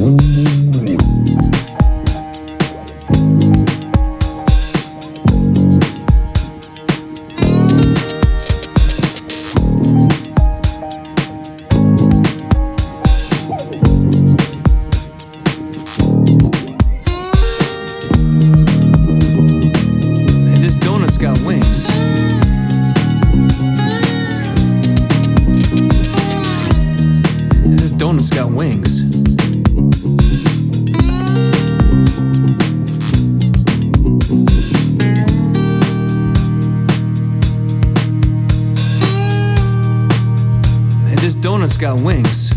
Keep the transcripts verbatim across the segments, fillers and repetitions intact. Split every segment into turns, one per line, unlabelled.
Donut's got wings. This donut's got wings. This donut's got wings.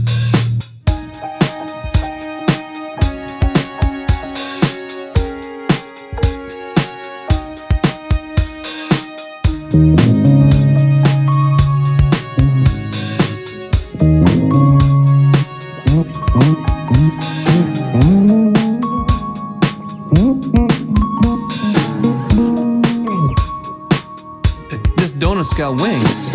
This donut's got wings.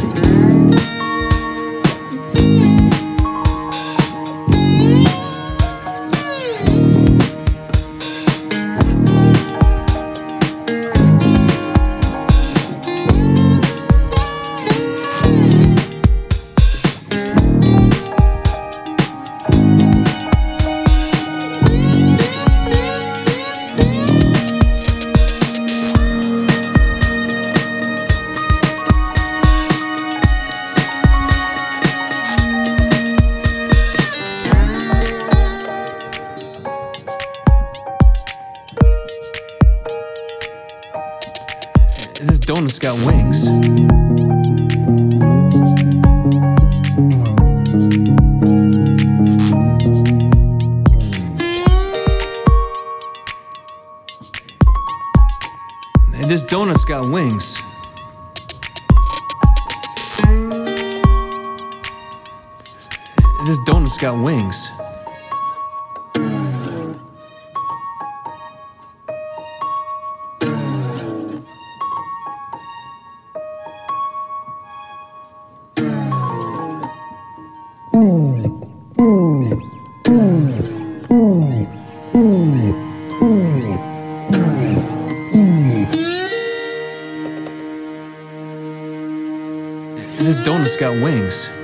This donut's got wings. This donut's got wings. This donut's got wings. This donut's got wings.